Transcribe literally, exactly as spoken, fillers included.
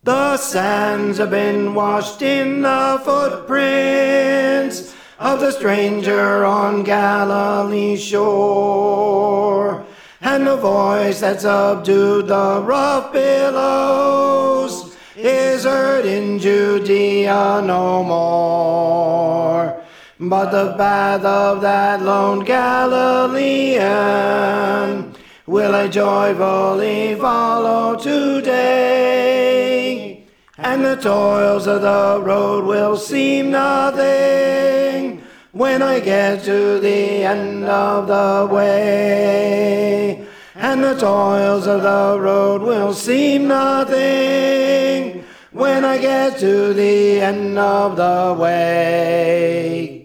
The sands have been washed in the footprints of the stranger on Galilee's shore, and the voice that subdued the rough billows is heard in Judea no more. But the path of that lone Galilean will I joyfully follow today, and the toils of the road will seem nothing when I get to the end of the way. And the toils of the road will seem nothing when I get to the end of the way.